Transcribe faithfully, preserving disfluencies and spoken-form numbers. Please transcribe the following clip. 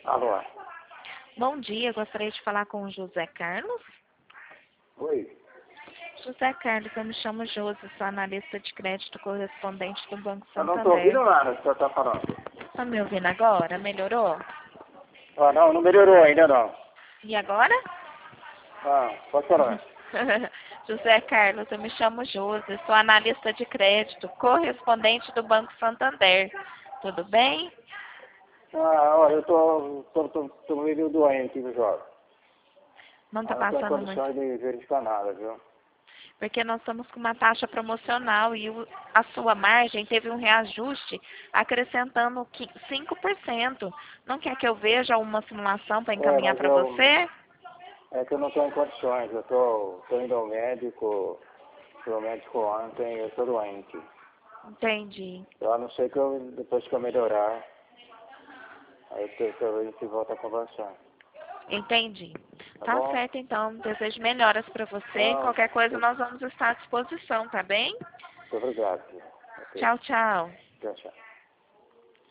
Alô? Bom dia, gostaria de falar com o José Carlos. Oi? José Carlos, eu me chamo Josi, sou analista de crédito correspondente do Banco Eu não Santander. estou ouvindo nada que o senhor está falando. Está me ouvindo agora? Melhorou? Ah, não, não melhorou ainda não. E agora? Ah, pode falar. José Carlos, eu me chamo Josi, sou analista de crédito correspondente do Banco Santander. Tudo bem? Ah, olha, eu tô, tô, tô, tô meio doente, viu, Jorge? Não está Ah, não tenho passando muito. condições de verificar nada, viu? Porque nós estamos com uma taxa promocional e o- a sua margem teve um reajuste acrescentando qui- cinco por cento. Não quer que eu veja uma simulação para É, encaminhar mas para eu, você? é que eu não tenho condições. Eu tô, tô indo ao médico, fui ao médico ontem, eu tô doente. Entendi. Eu a não ser que eu, depois que eu melhorar, aí que- que a gente volta a conversar. Entendi. Tá Tá bom? certo, então. Desejo melhoras para você. Não, Qualquer coisa muito nós vamos estar à disposição, tá bem? obrigado, filho. Ok. Tchau, tchau. Tchau, tchau.